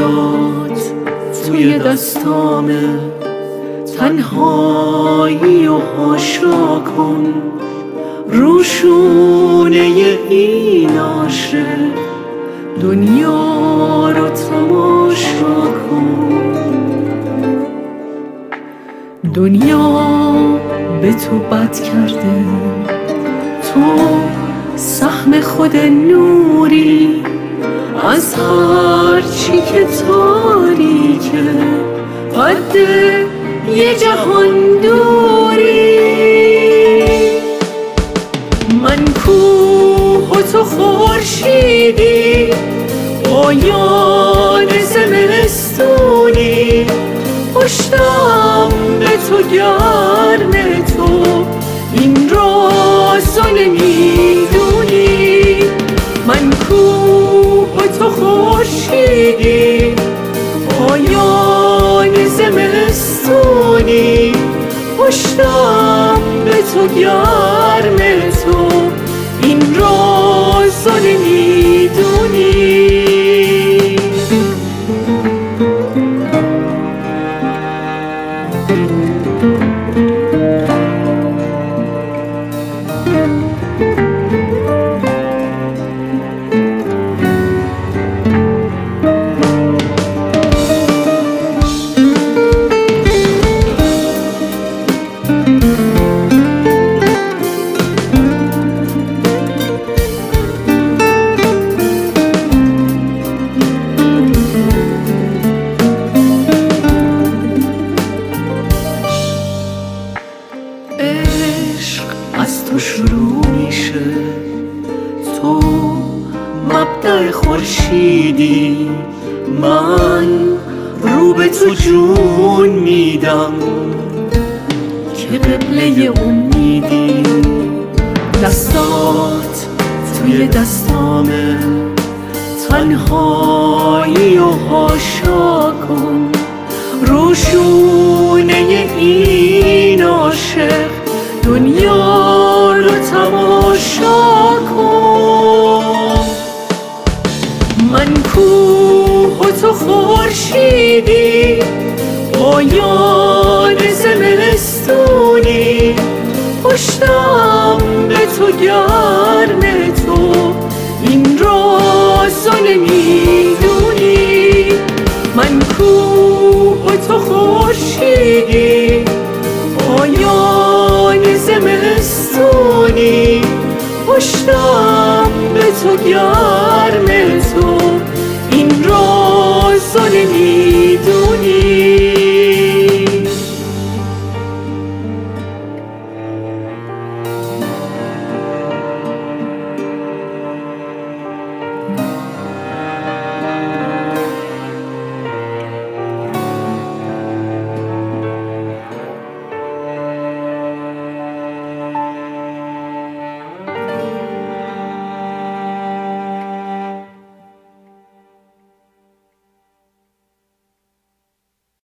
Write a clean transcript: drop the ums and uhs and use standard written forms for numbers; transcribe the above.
دستات توی دستامه، تنهایی و حاشا کن روشونه این عاشق، دنیا رو تماشا کن. دنیا به تو بد کرده، تو سهم خود نوری، از هر چی که تاریکه قد یه جهان دوری. من کوه و تو خورشیدی، پایان زمستونی، پشتم به تو گرم تو، این رازو نمیدونی. من کوه و تو خورشیدی، پایان زمستونی، پشتم به تو گرم تو، این رازو نمیدونی. از تو شروع میشه، تو مبدأ خورشیدی، من رو به تو جون میدم که قبله امیدی. دستات توی دستامه، تنهایی و حاشا کن روشونه این عاشق، دنیا رو تماشا کن. من کوه و تو خورشیدی، پایان زمستونی، پشتم به تو گرم تو، این رازو نمیدونی. من کوه و تو خورشیدی، پایان زمستونی، پشتم به تو گرم